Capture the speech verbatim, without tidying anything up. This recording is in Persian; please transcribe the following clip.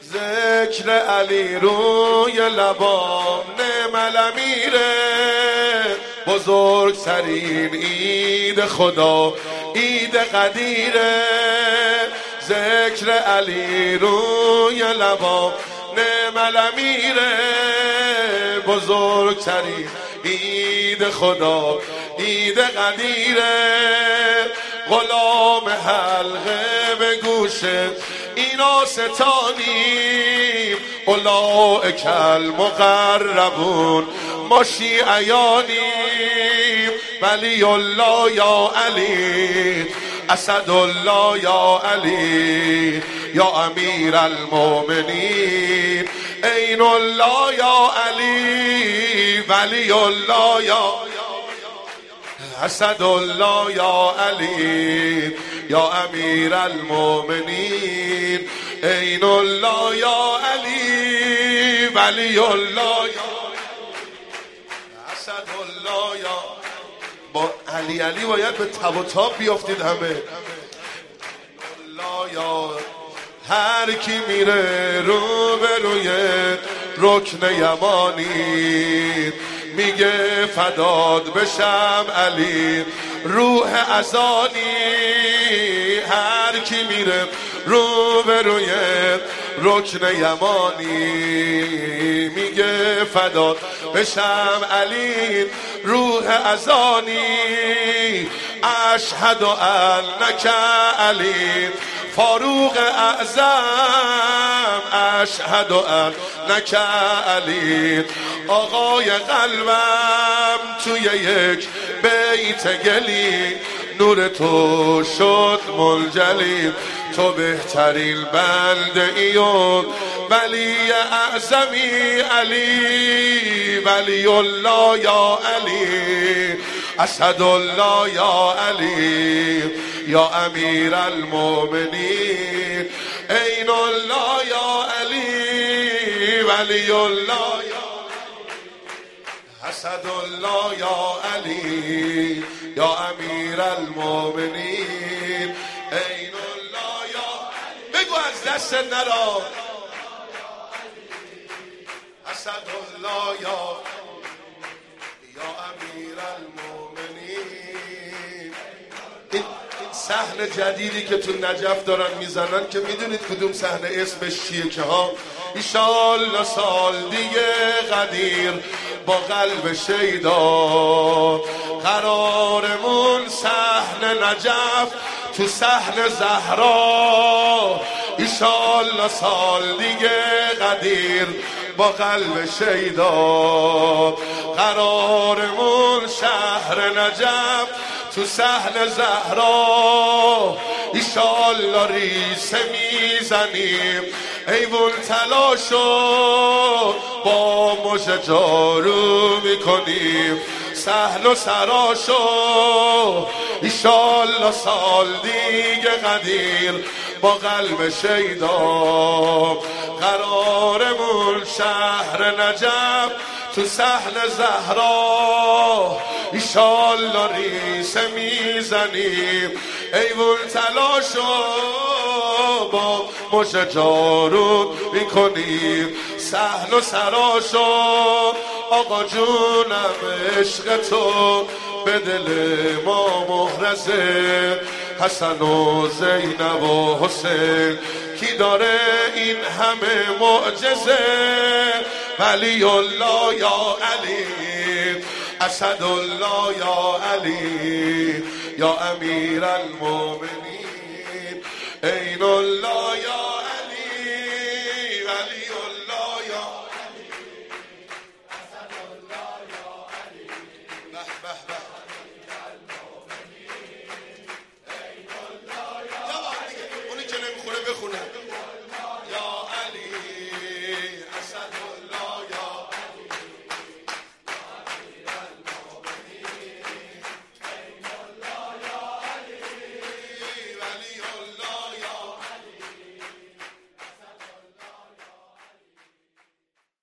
ذکر علی روی لبام نعم الامیره، بزرگترین عید خدا عید قدیره. ذکر علی روی لبام نعم الامیره، بزرگترین عید خدا عید قدیره. غلام حلقه به گوشه اینا ستانیم، اولئک المقربون ما شیعیانیم. ولی الله یا علی، اسد الله یا علی، یا امیر المؤمنین. عین الله یا علی، ولی الله یا اسد الله یا علی، یا امیر المؤمنین. عین الله یا علی، ولی الله یا اسد الله یا. با علی علی باید به تب و تاب بیافتید همه. الله یا هر کی میره رو به روی رکن یمانی، میگه فداد بشم علی روح ازانی. هر کی میره رو به روی رکن یمانی، میگه فداد بشم علی روح ازانی. اشهد انک علی فاروق اعظم، اشهد انک علی آقای قلبم. توی یک بیت گلی نور تو شد منجلی، تو بهترین بنده ایون ولی اعظمی علی. ولی الله یا علی، اسد الله یا علی، یا امیر المؤمنین. عین الله یا علی، ولی الله یا اسد الله یا علی، یا امیر المؤمنین. عین الله یا بگو از دست نرا، اسد الله یا یا امیر المؤمنین. این صحنه جدیدی که تو نجف دارن میزنن که میدونید کدوم صحنه اسمش چیه که ها؟ ایشالله سال دیگه قدیر با قلب شیدا، قرارمون صحنه نجف تو صحنه زهرا. ایشالله سال دیگه قدیر با قلب شیدا، قرارمون شهر نجف تو صحن زهرا. ایشالله ریسه میزنیم ایوون تلاشو، با مژه جارو میکنیم صحن و سراشو. ایشالله سال دیگه قدیر با قلب شیدا، قرارمون شهر نجف تو صحن زهرا. ایشالله ریسه میزنیم ایوون تلاشو، با مژه جارو میکنیم صحن و سراشو. آقا جونم عشق تو به دل ما محرزه، حسن و زینب و حسین کی داره این همه معجزه. ولی الله یا علی، اسد الله یا علی، یا امیر المؤمنین. عین الله یا علی، ولی الله یا علی، اسد الله یا علی. به به به اونی که نمیخونه بخونه.